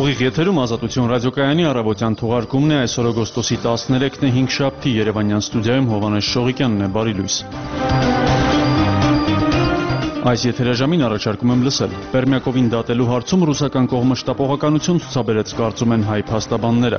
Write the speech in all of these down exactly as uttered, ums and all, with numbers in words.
Ուղիղ եթերում Ազատություն ռադիոկայանի առավոտյան թողարկումն է, այսօր օգոստոսի տասներեքն է, հինգշաբթի, Երևանյան ստուդիայում Հովհաննես Շողիկյանն է, բարի լույս։ Այս եթերաժամին առաջարկում եմ լսել. Պերմյակովին դատելու հարցում ռուսական կողմը շտապողականություն ցուցաբերեց, կարծում են հայ փաստաբանները։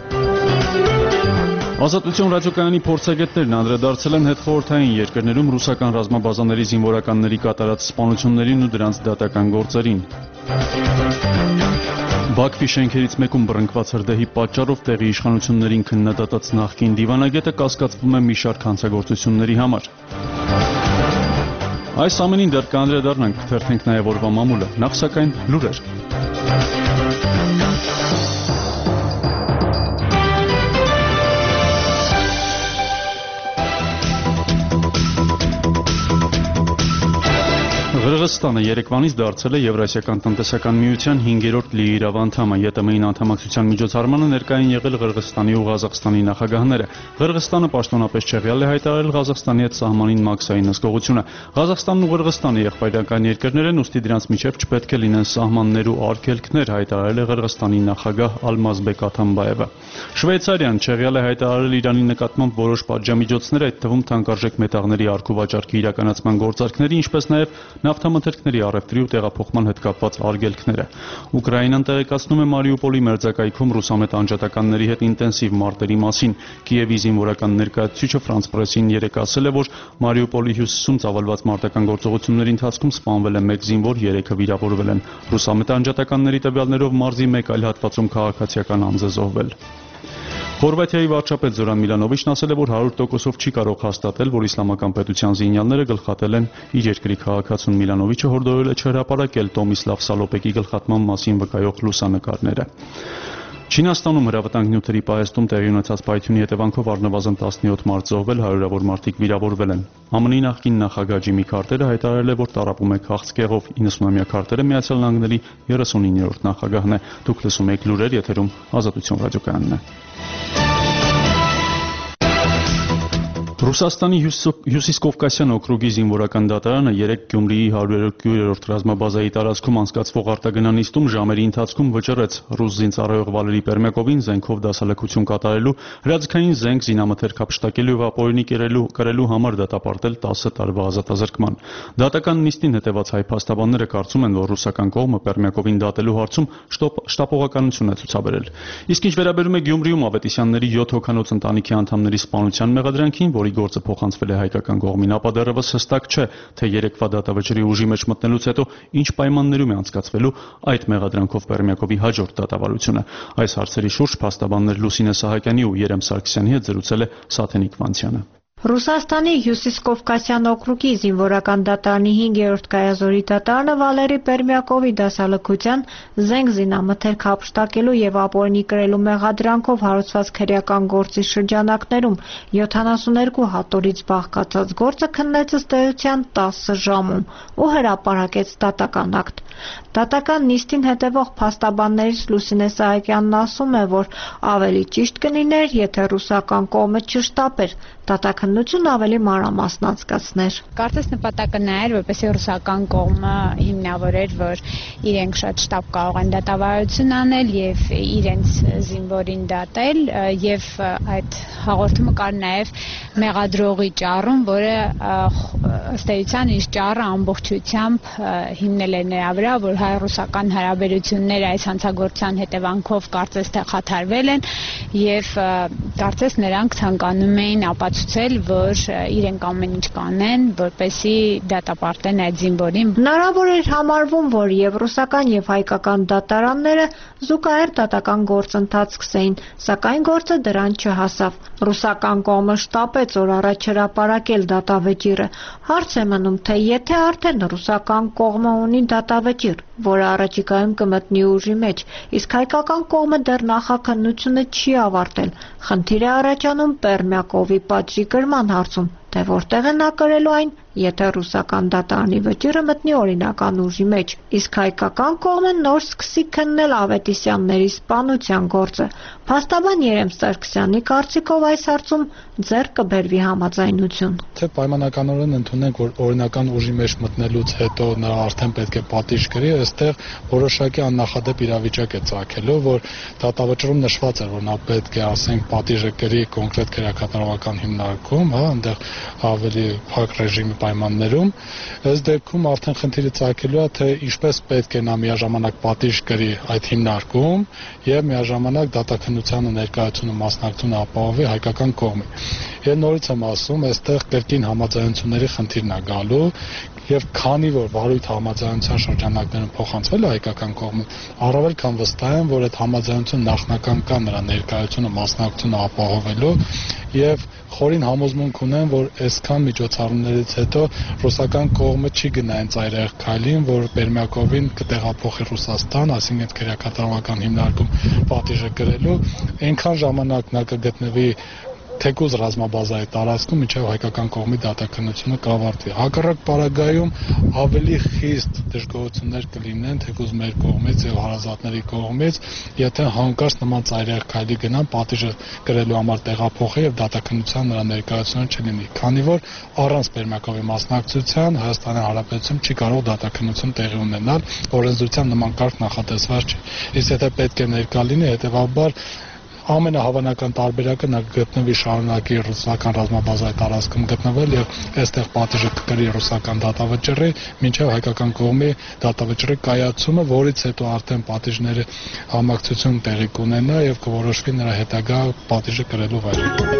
Ազատություն ռադիոկայանի փորձագետներն անդրադարձել են հետխորհրդային երկրներում ռուսական ռազմաբազաների զինվորականների կատարած սպանություններին ու դրանց դատական գործերին։ Բաքվի շենքերից մեկում բռնկված հրդեհի պատճառով տեղի իշխանություններին քննադատած նախկին դիվանագետը կասկածվում է մի շարք հանցագործությունների համար։ Այս ամենին դեռ կանդրադառնանք, կթերթենք նաև օրվա մամուլը, նախ սակայն լուրեր։ Ղրղստանը երեկվանից դարձել է Եվրասիական տնտեսական միության հինգերորդ լիիրավ անդամը։ ԵՏՄ-ին անդամակցության միջոցառմանը ներկայ են եղել Ղրղստանի ու Ղազախստանի նախագահները։ Ղրղստանը պաշտոնապես չեղյալ է հայտարարել Ղազախստանի հետ սահմանին մաքսային հսկողությունը։ Ղազախստանն ու Ղրղստանը եղբայրական երկրներ են, ուստի դրանց միջև չպետք է լինեն սահմաններ ու արգելքներ, հայտարարել է Ղրղստանի նախագահ Ալմազբեկ Աթամբաևը։ Շվեյցարիան չեղյալ է հայտարարել Իրանի նկատմամբ որոշ պատժամիջոցներ, այդ թվում թանկարժեք մետաղների առք ու վաճառքի իրականացման գործարքների, ինչպես նաև նավթամթերքների առևտրի ու տեղափոխման հետ կապված արգելքները։ Ուկրաինան տեղեկացնում է Մարիուպոլի մերձակայքում ռուսամետ անջատականների հետ ինտենսիվ մարտերի մասին։ Կիևի զինվորական ներկայացուցիչը Ֆրանս Պրեսին երեկ ասել է, որ Մարիուպոլի հյուսիսում ծավալված մարտական գործողությունների ընթացքում սպանվել է մեկ զինվոր, երեքը վիրավորվել են։ Ռուսամետ անջատականների տվյալներով մարզի մեկ այլ հատվածում քաղաքացիական անձ է զոհվել։ Խորվաթիայի վարչապետ Զորան Միլանովիչն ասել է, որ հարյուր տոկոսով չի կարող հաստատել, որ իսլամական պետության զինյալները գլխատել են իր երկրի քաղաքացուն։ Միլանովիչը հորդորել է չհրապարակել Տոմիսլավ Սալոպեկի գլխատման մասին վկայող լուսանկարները։ Չինաստանում հրավտանգ նյութերի պահեստում տեղի ունեցած պայթյունի հետևանքով առնվազն տասնյոթ մարդ զոհվել, հարյուրավոր մարդիկ վիրավորվել են։ ԱՄՆ-ի նախկին նախագահ Ջիմի Քարտերը հայտարարել է, որ տառապում է քաղցկեղով։ իննսունամյա Քարտերը Միացյալ Նահանգների երեսունիններորդ նախագահն է։ Դուք լսում եք լուրեր, եթերում Ազատություն ռադիոկայանն է։ Ռուսաստանի Հյուսիսկովկասյան օկրուգի զինվորական դատարանը երեկ Գյումրիի հարյուրերորդ ռազմաբազայի տարածքում անցկացվող արտագնանիստում ժամերի ընթացքում վճռեց ռուս զինծառայող Վալերի Պերմյակովին զենքով դասալքություն կատարելու, հրաձգային զենք զինամթերք հափշտակելու եւ ապօրինի կրելու համար դատապարտել տասը տարվա ազատազրկման։ Դատական նիստին հետևած հայ փաստաբանները կարծում են, որ ռուսական կողմը Պերմյակովին դատելու հարցում շտապողականություն է ցուցաբերել։ Իսկ ինչ վերաբերում է Գյումրիում Ավետիսյանների յոթ հոգանոց ընտանիքի անդամների սպանության մեղադրանքին, որի գործը փոխանցվել է հայկական կողմին, ապա դեռևս հստակ չէ, թե երեկվա դատավճռի ուժի մեջ մտնելուց հետո ինչ պայմաններում է անցկացվելու այդ մեղադրանքով Պերմյակովի հաջորդ դատավարությունը։ Այս հարցերի շուրջ փաստաբաններ Լուսինե Սահակյանի ու Երեմ Սարգսյանի հետ զրուցել է Սաթենիկ Վանցյանը։ Ռուսաստանի Հյուսիսկովկասյան օկրուգի զինվորական դատարանի հինգերորդ կայազորի դատարանը Վալերի Պերմյակովի դասալքության, զենք զինամթերք հափշտակելու եւ ապօրինի կրելու մեղադրանքով հարուցված քրեական գործի շրջանակներում յոթանասուներկու հատորից բաղկացած գործը քննեց ըստ էության տասը ժամում ու հրապարակեց դատական ակտ։ Դատական նիստին հետևող փաստաբաններից Լուսինե Սահակյանն ասում է, որ ավելի ճիշտ կլիներ, եթե ռուսական կողմը չշտապեր, դատաքննություն ավելի մանրամասն անցկացներ։ Կարծես նպատակը նա էր, որպեսզի ռուսական կողմը հիմնավորեր, որ իրենք շատ շտապ կարող են դատավարություն անել եւ իրենց զինվորին դատել, եւ այդ հաղորդումը կար նաեւ մեղադրողի ճառում, որը ըստ էության իր ճառը ամբողջությամբ հիմնել է նրա վրա, որ հայ-ռուսական հարաբերությունները այս հանցագործության հետևանքով կարծես թե խաթարվել են եւ կարծես նրանք ցանկանում էին ապացուցել, որ իրենք ամեն ինչ կանեն, որպեսզի դատապարտեն այդ զինվորին։ Հնարավոր էր համարվում, որ եւ ռուսական եւ հայկական դատարանները զուգահեռ դատական գործընթաց սկսեին, սակայն գործը դրան չհասավ։ Ռուսական կողմը շտապեց օր առաջ հրապարակել դատավճիռը։ Հարց է մնում, թե եթե արդեն ռուսական կողմը ունի դատավճիռ, որը առաջիկայում կմտնի ուժի մեջ, իսկ հայկական կողմը դեռ նախաքննությունը չի ավարտել, խնդիր է առաջանում Պերմյակովի պատժի կրման հարցում, թե որտեղ է նա կրելու այն եթե ռուսական դատարանի վճիռը մտնի օրինական ուժի մեջ, իսկ հայկական կողմը նոր սկսի քննել Ավետիսյանների սպանության գործը։ Փաստաբան Երեմ Սարգսյանի կարծիքով այս հարցում ձեռք կբերվի համաձայնություն։ Թե պայմանականորեն ընդունենք, որ օրինական ուժի մեջ մտնելուց հետո նա արդեն պետք է պատիժ կրի, այստեղ որոշակի աննախադեպ իրավիճակ է ծագելու, որ դատավճռում նշված է, որ նա պետք է, ասենք, պատիժը կրի կոնկրետ քրեակատարողական հիմնարկում, հա, այնտեղ ավելի փակ ռեժիմի պայմաններում, ըստ դեպքում արդեն խնդիրը ծագելու է, թե ինչպես պետք է նա միաժամանակ պատիժ կրի այդ հիմնարկում եւ միաժամանակ դատաքննությանը ներկայացումը մասնակցությունը ապահովի հայկական կողմի։ Եվ նորից եմ ասում, այստեղ կրկին համաձայնությունների խնդիրն է գալու եւ քանի որ վարույթ համաձայնության շրջանակներում փոխանցվել է հայկական կողմը, առավել քան վստահ եմ, որ այդ համաձայնությունը նախնական կա նրա ներկայությունը մասնակցությունը ապահովելու եւ խորին համոզմունք ունեմ, որ այսքան միջոցառումներից հետո ռուսական կողմը չի գնա այն ծայրահեղ քայլին, որ Պերմյակովին կտեղափոխի Ռուսաստան, այսինքն քրեակատարողական հիմնարկում պատիժը կրելու, այնքան ժամանակ նա կգտնվի թեկուզ ռազմաբազայի տարածքում, մինչև հայկական կողմի դատաքննությունը կավարտվի։ Հակառակ պարագայում ավելի խիստ դժգոհություններ կլինեն թեկուզ մեր կողմից եւ հարազատների կողմից, եթե հանկարծ նման ծայրահեղ քայլի գնան պատիժը կրելու համար տեղափոխի եւ դատաքննության նրա ներկայությունը չլինի, քանի որ առանց Պերմյակովի մասնակցության Հայաստանի Հանրապետություն չի կարող դատաքննություն տեղի ունենալ, օրենսդրության նման կարգ նախատեսված չի։ Իսկ եթե պետք է ներկա լինի, հետեւաբար ամենահավանական տարբերակը նա գտնվի շարունակի ռուսական ռազմաբազայի տարածքում գտնվել եւ այստեղ պատիժը կկրի ռուսական դատավճռի, մինչեւ հայկական կողմի դատավճռի կայացումը, որից հետո արդեն պատիժների համակցություն տեղի կունենա եւ կորոշվի նրա հետագա պատիժը կրելու վայրը։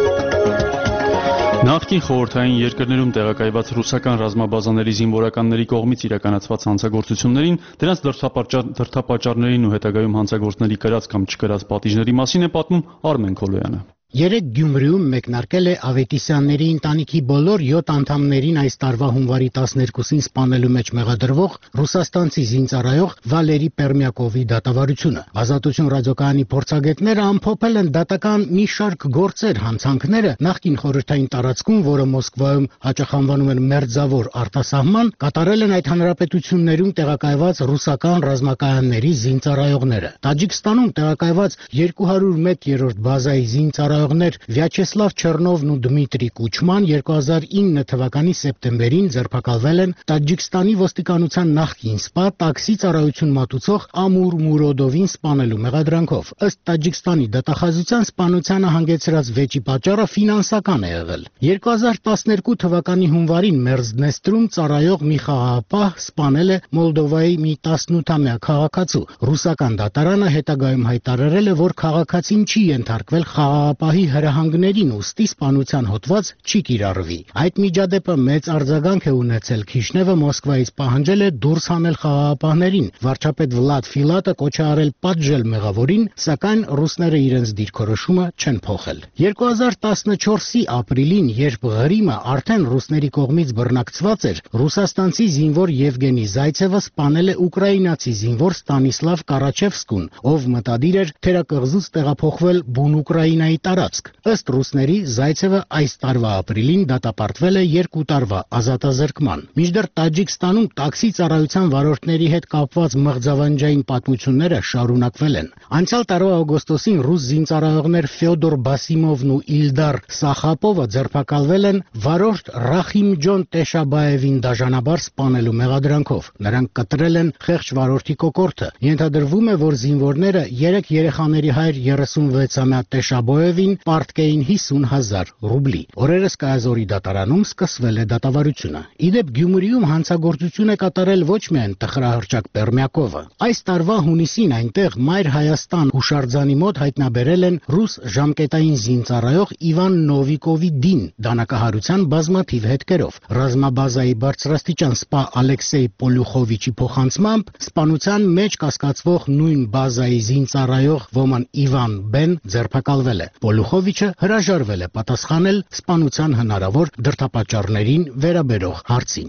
Նախկին խորհրդային երկրներում տեղակայված ռուսական ռազմաբազաների զինվորականների կողմից իրականացված հանցագործություններին, դրանց դրդապատճառներին ու հետագայում հանցագործների կրած կամ չկրած պատիժների մասին է պատմում Արմեն Քոլոյանը։ Երեկ Գյումրիում մեկնարկել է Ավետիսյանների ընտանիքի բոլոր յոթ անդամներին այս տարվա հունվարի տասներկուսին սպանելու մեջ մեղադրվող ռուսաստանցի զինծառայող Վալերի Պերմյակովի դատավարությունը։ Ազատություն ռադիոկայանի փորձագետները ամփոփել են դատական մի շարք գործեր, հանցանքները նախկին խորհրդային տարածքում, որը Մոսկվայում հաճախ անվանում են մերձավոր արտասահման, կատարել են այդ հանրապետություններում տեղակայված ռուսական ռազմակայանների զինծառայողները։ Տաջիկստանում տեղակայված երկու հարյուր մեկ երրորդ բազայի զինծառայող Վյաչեսլավ Չեռնովն ու Դմիտրի Կուչման երկու հազար ինը թվականի սեպտեմբերին ձերբակալվել են Տաջիկստանի ոստիկանության նախկին սպա տաքսի ծառայություն մատուցող Ամուր Մուրոդովին սպանելու մեղադրանքով։ Ըստ Տաջիկստանի դատախազության սպանությանը հանգեցրած վեճի պատճառը ֆինանսական է եղել։ երկու հազար տասներկու թվականի հունվարին Մերձդնեստրում ծառայող մի խաղաղապահ սպանել է Մոլդովայի մի տասնութամյա քաղաքացու։ Ռուսական դատարանը հետագայում հայտարարել է, որ քաղաքացին չի ենթարկվել խաղաղապահ հրահանգներին ու ստի սպանության հոդված չի կիրառվի։ Այդ միջադեպը մեծ արձագանք է ունեցել։ Քիշնևը Մոսկվայից պահանջել է դուրս հանել խաղաղապահներին։ Վարչապետ Վլադ Ֆիլատը կոչ է արել պատժել մեղավորին, սակայն ռուսները իրենց դիրքորոշումը չեն փոխել։ երկու հազար տասնչորսի ապրիլին, երբ Ղրիմը արդեն ռուսների կողմից բռնակցված էր, ռուսաստանցի զինվոր Եվգենի Զայցևը սպանել է ուկրաինացի զինվոր Ստանիսլավ Կարաչևսկուն, ով մտադիր էր թերակղզուց տեղափոխվել բուն Ուկրաինայի տարածք։ Ըստ ռուսների Զայցևը այս տարվա ապրիլին դատապարտվել է երկու տարվա ազատազրկման։ Մինչդեռ Տաջիկստանում տաքսի ծառայության վարորդների հետ կապված մղձավանջային պատմությունները շարունակվել են։ Անցյալ տարվա օգոստոսին ռուս զինծառայողներ Ֆյոդոր Բասիմովն ու Իլդար Սախապովը ձերբակալվել են վարորդ Ռախիմ Ջոն Տեշաբաևին դաժանաբար սպանելու մեղադրանքով։ Նրանք կտրել են խեղճ վարորդի կոկորդը։ Ենթադրվում է, որ զինվորները երեք երեխաների հայր երեսունվեցամյա Տեշաբոևին պարտկեին հիսուն հազար ռուբլի։ Օրերս Կայազորի դատարանում սկսվել է դատավարությունը։ Իդեպ Գյումրիում հանցագործություն է կատարել ոչ միայն տխրահռչակ Պերմյակովը։ Այս տարվա հունիսին այնտեղ Մայր Հայաստան հուշարձանի մոտ հայտնաբերել են ռուս ժամկետային զինծառայող Իվան Նովիկովի դին դանակահարության բազմաթիվ հետքերով։ Ռազմաբազայի բարձրաստիճան սպա Ալեքսեյ Պոլյուխովիչի փոխանցմամբ սպանության մեջ կասկածվող նույն բազայի զինծառայող ոման Իվան Բեն ձերբակալվել է։ Պոլյուխովիչը հրաժարվել է պատասխանել սպանության հնարավոր դրդապատճառներին վերաբերող հարցին։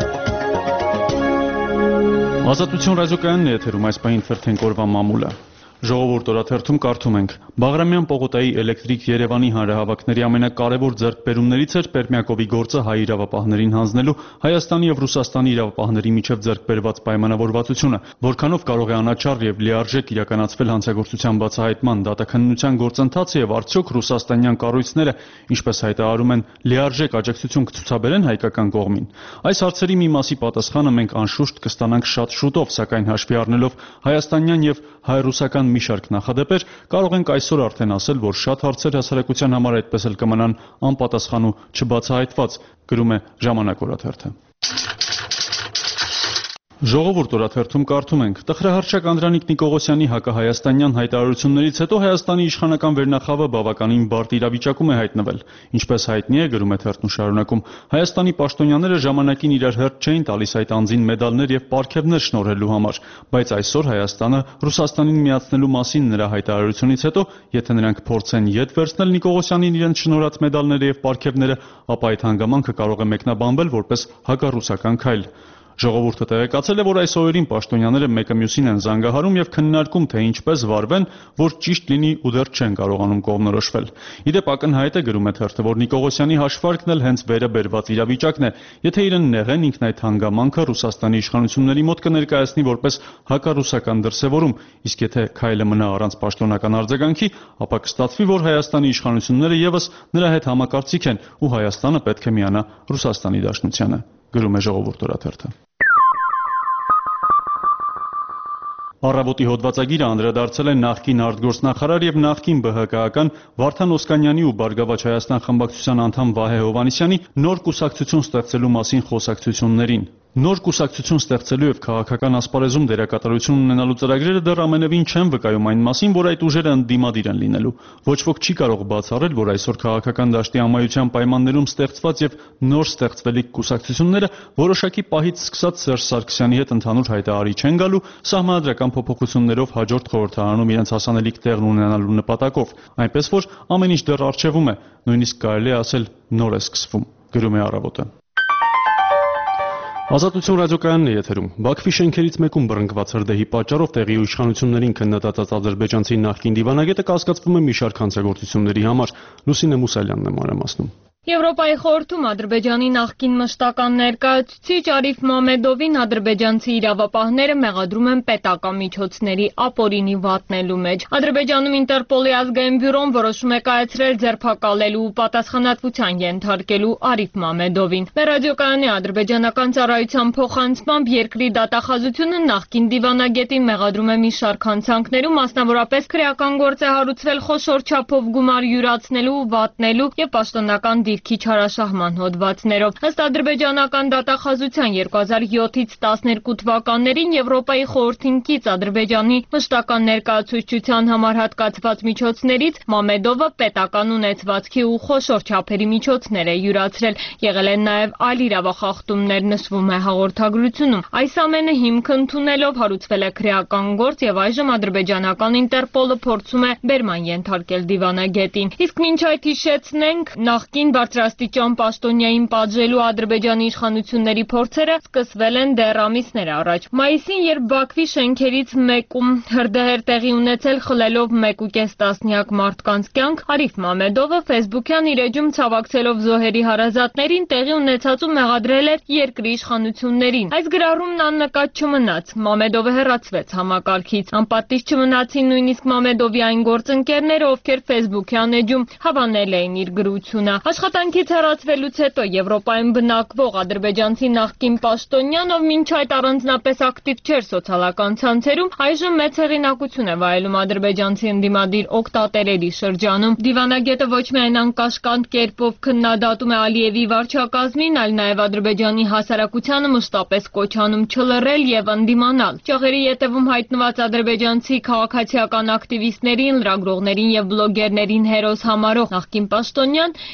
Ազատություն ռադիոկայանն է եթերում, այս պահին թերթենք օրվա մամուլը։ Ժողովուրդ օրաթերթում կարդում ենք. Բաղրամյան Պողոտայի Էլեկտրիկ Երևանի հանրահավաքների ամենակարևոր ձեռքբերումներից էր Պերմյակովի գործը հայ իրավապահներին հանձնելու Հայաստանի եւ Ռուսաստանի իրավապահների միջև ձեռքբերված պայմանավորվածությունը, որքանով կարող է անաչառ եւ լիարժեք իրականացվել հանցագործության բացահայտման դատաքննության գործընթացը եւ արդյոք ռուսաստանյան կառույցները, ինչպես հայտարարում են, լիարժեք աջակցություն կցուցաբերեն հայկական կողմին։ Այս հարցերի մի մասի պատասխանը մենք անշուշտ կստանանք շատ շուտով, սակայն հաշվի առնելով հայաստանյան եւ հայ-ռուսական մի շարք նախադեպեր, կարող ենք այսօր արդեն ասել, որ շատ հարցեր հասարակության համար այդպես էլ կմնան անպատասխան ու չբացահայտված, գրում է Ժամանակ օրաթերթը։ Ժողովուրդ օրաթերթում կարդում ենք. Տխրահարչակ Անդրանիկ Նիկողոսյանի հակահայաստանյան հայտարարություններից հետո Հայաստանի իշխանական վերնախավը բավականին բարդ իրավիճակում է հայտնվել։ Ինչպես հայտնի է, գրում է թերթն ու շարունակում, Հայաստանի պաշտոնյաները ժամանակին իրար հերթ չէին տալիս այդ անձին մեդալներ եւ պարգևներ շնորհելու համար, բայց այսօր Հայաստանը Ռուսաստանին միացնելու մասին նրա հայտարարությունից հետո, եթե նրանք փորձեն ետ վերցնել Նիկողոսյանին իրենց շնորհած մեդալները եւ պարգևները, ապա այդ հանգամանքը կարող է մեկնաբանվել որպես հակառուսական քայլ։ Ժողովուրդը տեղեկացել է, որ այս օրերին պաշտոնյաները մեկը մյուսին են զանգահարում եւ քննարկում, թե ինչպես վարվեն, որ ճիշտ լինի ու դեռ չեն կարողանում կողմնորոշվել։ Իդեպ ակնհայտ է, գրում է թերթը, որ Նիկողոսյանի հաշվարկն էլ հենց վերը բերված իրավիճակն է, եթե իրեն նեղեն, ինքն այդ հանգամանքը Ռուսաստանի իշխանությունների մոտ կներկայացնի որպես հակառուսական դրսևորում, իսկ եթե քայլը մնա առանց պաշտոնական արձագանքի, ապա կստացվի, որ Հայաստանի իշխանությունները եւս նրա հետ համակարծիք են ու Հայաստանը պետք է միանա Ռուսաստանի դաշնությանը, գրում է Ժողովուրդ օրաթերթը։ Առավոտի հոդվածագիրը անդրադարձել է նախկին արտգործնախարար եւ նախկին Բ Հ Կ-ական Վարդան Օսկանյանի ու Բարգավաճ Հայաստան խմբակցության անդամ Վահե Հովհաննիսյանի նոր կուսակցություն ստեղծելու մասին խոսակցություններին։ Նոր կուսակցություն ստեղծելու եւ քաղաքական ասպարեզում դերակատարություն ունենալու ծրագրերը դեռ ամենևին չեն վկայում այն մասին, որ այդ ուժերը ընդդիմադիր են լինելու։ Ոչ ոք չի կարող բացառել, որ այսօր քաղաքական դաշտի ամայության պայմաններում ստեղծված եւ նոր ստեղծվելիք կուսակցությունները որոշակի պահից սկսած Սերժ Սարգսյանի հետ ընդհանուր հայտարարի չեն գալու սահմանադրական փոփոխություններով հաջորդ խորհրդարանում իրենց հասանելիք տեղն ունենալու նպատակով, այնպես որ ամեն ինչ դեռ առջևում է, նույնիսկ կարելի է ասել նոր է սկսվում, գրում է Առավոտը։ Ազատություն ռադիոկայանն է եթերում։ Բաքվի շենքերից մեկում բռնկված հրդեհի պատճառով տեղի իշխանություններին քննադատած ադրբեջանցի նախկին դիվանագետը կասկածվում է մի շարք հանցագործությունների համար։ Լուսինե Մուսալյանն է մանրամասնում։ Եվրոպայի խորհրդում Ադրբեջանի նախկին մշտական ներկայացուցիչ Արիֆ Մամեդովին ադրբեջանցի իրավապահները մեղադրում են պետական միջոցների ապօրինի վատնելու մեջ։ Ադրբեջանում Ինտերպոլի ազգային բյուրոն որոշում է կայացրել ձերբակալելու ու պատասխանատվության ենթարկելու Արիֆ Մամեդովին։ Մեր ռադիոկայանի ադրբեջանական ծառայության փոխանցմամբ երկրի դատախազությունը նախկին դիվանագետին մեղադրում է մի շարք հանցանքներում, մասնավորապես քրեական գործ է հարուցվել խոշոր չափով գումար յուրացնելու, վատնելու եւ պաշտոնական դիրքի չարաշահման հոդվածներով։ Ըստ ադրբեջանական դատախազության երկու հազար յոթից տասներկու թվականներին Եվրոպայի խորհրդին կից Ադրբեջանի մշտական ներկայացուցչության համար հատկացված միջոցներից Մամեդովը պետական ունեցվածքի ու խոշոր չափերի միջոցներ է յուրացրել։ Եղել են նաև այլ իրավախախտումներ, նշվում է հաղորդագրությունում։ Այս ամենը հիմք ընդունելով հարուցվել է քրեական գործ եւ այժմ ադրբեջանական Ինտերպոլը փորձում է բերման ենթարկել դիվանագետին։ Իսկ մինչ այդ հիշեցնենք, նախկին բարձրաստիճան պաշտոնյային պատժելու Ադրբեջանի իշխանությունների փորձերը սկսվել են դեռ ամիսներ առաջ։ Մայիսին, երբ Բաքվի շենքերից մեկում հրդեհեր տեղի ունեցել խլելով մեկ ու կես տասնյակ մարդկանց կյանք, Արիֆ Մամեդովը Facebook-յան իր էջում ցավակցելով զոհերի հարազատներին տեղի ունեցածու մեղադրել էր երկրի իշխանություններին։ Այս գրառումն աննկատ չմնաց։ Մամեդովը հեռացվեց համակարգից։ Անպատիժ չմնացին նույնիսկ Մամեդովի այն գործընկերները, ովքեր Facebook-յան էջում հավանել էին իր գրությունը։ Աշխատանքից հեռացվելուց հետո Եվրոպայում բնակվող ադրբեջանցի նախկին պաշտոնյան, ով մինչ այդ առանձնապես ակտիվ չէր սոցիալական ցանցերում, այժմ մեծ հեղինակություն է վայելում ադրբեջանցի ընդդիմադիր օգտատերերի շրջանում։ Դիվանագետը ոչ միայն անկաշկանդ կերպով քննադատում է Ալիևի վարչակազմին, այլ նաև Ադրբեջանի հասարակությանը մշտապես կոչանում չլռել եւ ընդդիմանալ։ Ճյուղերի ետևում հայտնված ադրբեջանցի քաղաքացիական ակտիվիստներին, լրագրողներին եւ բլոգերներին հերոս համարող նախկին պաշտոնյան իր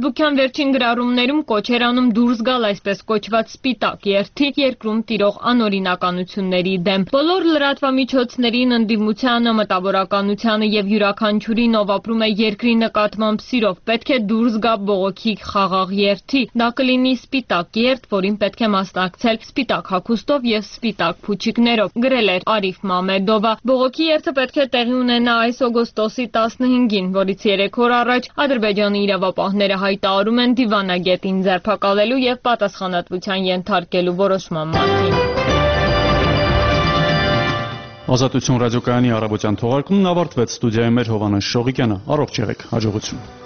Ֆեյսբուքյան վերջին գրառումներում կոչ էր անում դուրս գալ այսպես կոչված սպիտակ երթի երկրում տիրող անօրինականությունների դեմ։ Բոլոր լրատվամիջոցներին, ընդդիմությանը, մտավորականությանը եւ յուրաքանչյուրին, ով ապրում է երկրի նկատմամբ սիրով, պետք է դուրս գա բողոքի խաղաղ երթի։ Դա կլինի սպիտակ երթ, որին պետք է մասնակցել սպիտակ հագուստով եւ սպիտակ փուչիկներով, գրել էր Արիֆ Մամեդովը։ Բողոքի երթը պետք է տեղի ունենա այս օգոստոսի տասնհինգին, որից երեք օր առաջ Ադրբեջանի իրավապահները հայտարարում են դիվանագետին ձերբակալելու եւ պատասխանատվության ենթարկելու որոշման մասին։ Ազատություն ռադիոկայանի առավոտյան թողարկումն ավարտվեց։ Ստուդիայում էր Հովանես Շողիկյանը։ Առողջ եղեք, հաջողություն։